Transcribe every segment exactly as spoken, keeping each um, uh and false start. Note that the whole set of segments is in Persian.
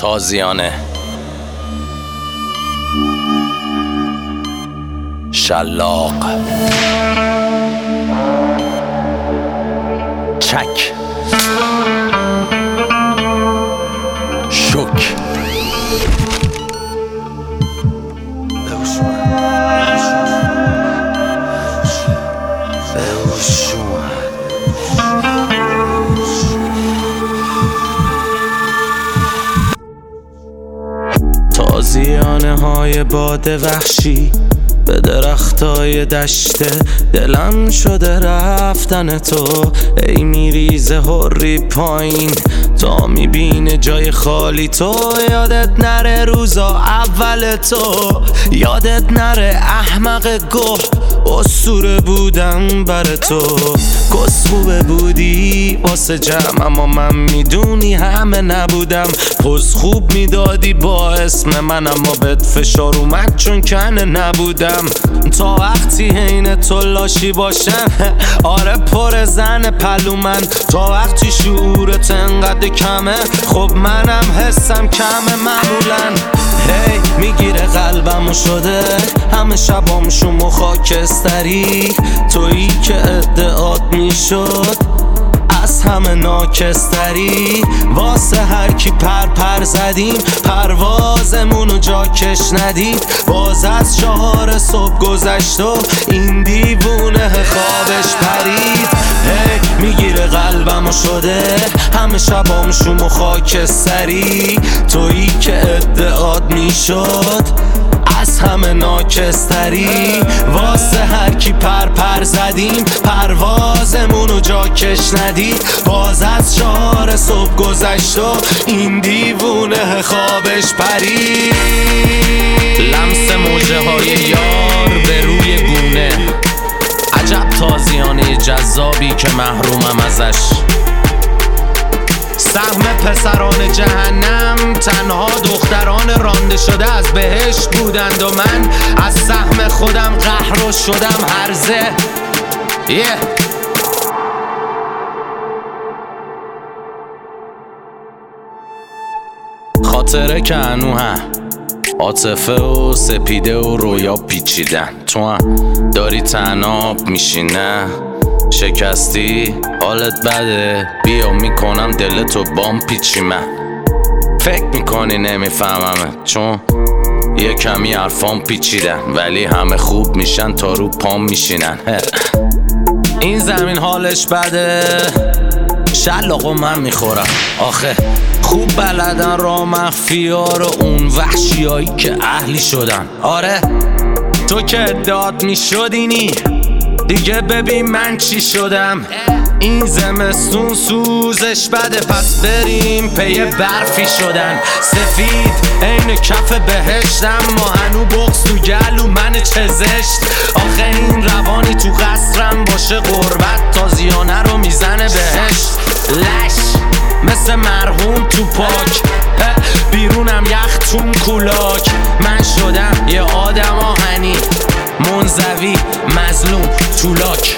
تازیانه شلاق چک شک تازیانه های باد وحشی به درختای دشته دلم شده رفتن تو. ای میریزه هری پایین تا میبینه جای خالی تو. یادت نره روزا اول تو، یادت نره احمق گوه اسطوره بودم بر تو. کسخوبه بودی واسه جمع اما من میدونی همه نبودم. پس خوب میدادی با اسم من اما بهت فشار اومد چون کنه نبودم. تا وقتی حین تو لاشی باشم آره پر زن پلو من. تا وقتی شعورت انقدر کمه خب منم حسم کمه معمولا. هی hey, میگیره قلبمو شده همه شبام شما خاکستری. تویی که ادعات میشد از همه ناکستری. واسه هر کی پر پر زدیم پروازمونو جا کش ندید. باز از چهار صبح گذشت و این دیوونه خوابش پرید. هی hey, میگیره قلبمو شده همه شبام شوم و خاکستری. تویی که ادعات میشد از همه ناکستری. واسه هر کی پر پر زدیم پروازمونو جا کش ندید. باز از چهار صبح گذشت و این دیوونه خوابش پرید. لمس موجه های یار به روی گونه، عجب تازیانه جذابی که محرومم ازش. سهم پسران جهنم تنها دختران رانده شده از بهشت بودند و من از سهم خودم قهر شدم هرزه. yeah. خاطره که انو هم عاطفه و سپیده و رویا پیچیدن. تو هم داری تناب میشینه شکستی حالت بده بیا میکنم دلتو بام پیچی. من فکر میکنی نمیفهممه چون یه کمی حرفام پیچیدن ولی همه خوب میشن تا رو پام میشینن. این زمین حالش بده شلاقو من میخورم. آخه خوب بلدن را مخفیار و اون وحشیایی که اهلی شدن. آره تو که ادعات میشدینی دیگه ببین من چی شدم. این زمستون سوزش بده پس بریم پی برفی شدن. سفید عین کف بهشتم ما هنو بغض تو گلو من چه زشت. آخه این روانی تو قصرم باشه غربت تازیانه رو میزنه بهشت. لش مثل مرحوم تو پاک بیرونم یخ چون کولاک. من شدم یه آدم آهنی منزوی مظلوم طولاک.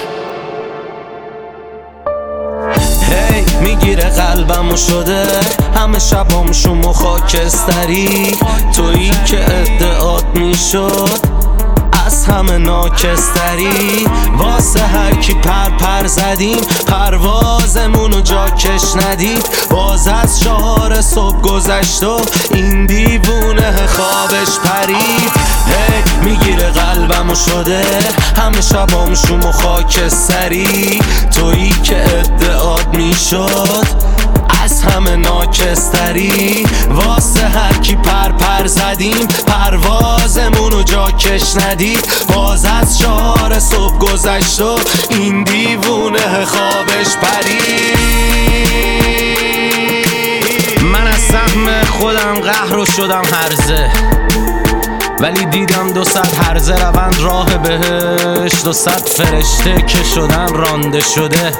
هی hey, میگیره قلبمو شده همه شبام شما خاکستری. تویی که ادعات میشد از همه ناکستری. واسه هر کی پر پر زدیم پروازمونو جا کش ندید. باز از چهار صبح گذشت و این دیوونه خوابش پرید. هی hey, میگیره قلبمو شده همه شبام شوم و خاکستری. تویی که ادعات میشد از همه ناکستری. واسه هر کی پر پر زدیم پروازمونو جا کش ندید. باز از چهار صبح گذشت و این دیوونه خوابش پرید. من از سهم خودم قهر شدم هرزه ولی دیدم دو صد هرزه روند راه بهشت. دو صد فرشته که شدن رانده شده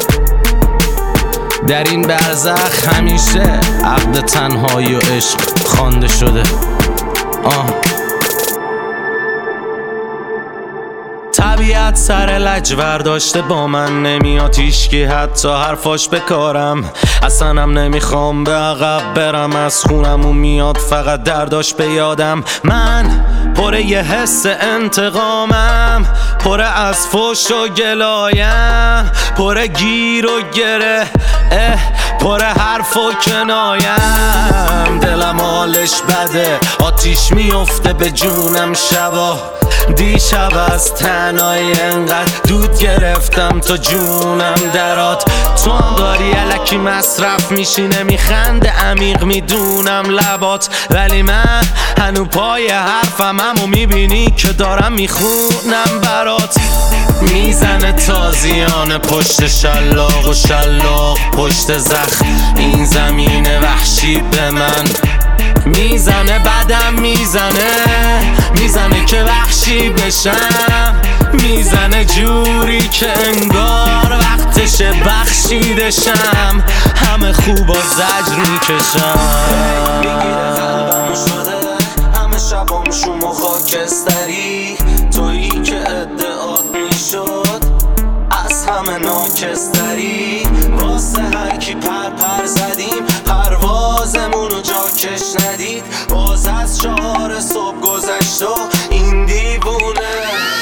در این برزخ همیشه عقد تنهایی و عشق خوانده شده. آه طبیعت سر لجور داشته با من نمیاد هیشکی حتی حرفاش بکارم. اصلاًم نمیخوام به عقب برم، از خونمون میاد فقط درداش به یادم. من پر یه حس انتقامم، پر از فوش و گلایم، پر گیر و گره، اه پر حرف و کنایم. دلم حالش بده، آتیش میفته به جونم شبا. دیشب از تنهایی انقدر دود گرفتم تا جونم درات. تو هم داری الکی مصرف میشی نمیخنده، عمیق میدونم لبات، ولی من هنو پای حرفم همو میبینی که دارم میخونم برات. میزنه تازیانه پشت شلاق و شلاق پشت زخم، این زمین وحشی به من میزنه، بدم میزنه، میزنه که وحشی بشم، میزنه جوری که انگار وقتش بخشیدشم، همه خوبا زجر میکشم. میگیره قلبمو شده همه شبام شوم و خاکستری، تویی که ادعات میشد از همه ناکستری. واسه هرکی پر پر زدیم پروازمونو جا کش ندید، باز از چهار صبح گذشت و این دیوونه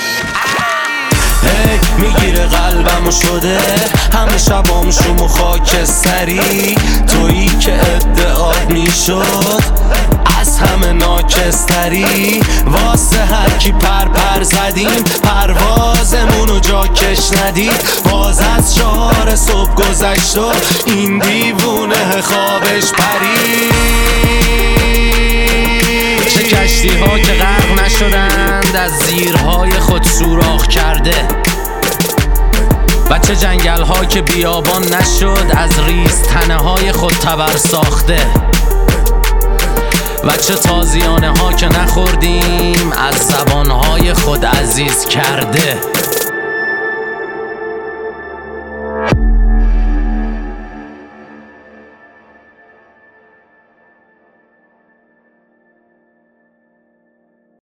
هی میگیره قلبمو شده همه شبام شوم و خاکستری، تویی که ادعات میشد از همه ناکستری. واسه هرکی پر پر زدیم پروازمونو جا کش ندید، باز از چهار صبح گذشت و این دیوونه خوابش پرید. چه کشتی ها که غرق نشدند از زیرهای خود سوراخ کرده، و چه جنگل ها که بیابان نشد از ریز تنه های خود تبر ساخته، و چه تازیانه ها که نخوردیم از زبان های خود عزیز کرده.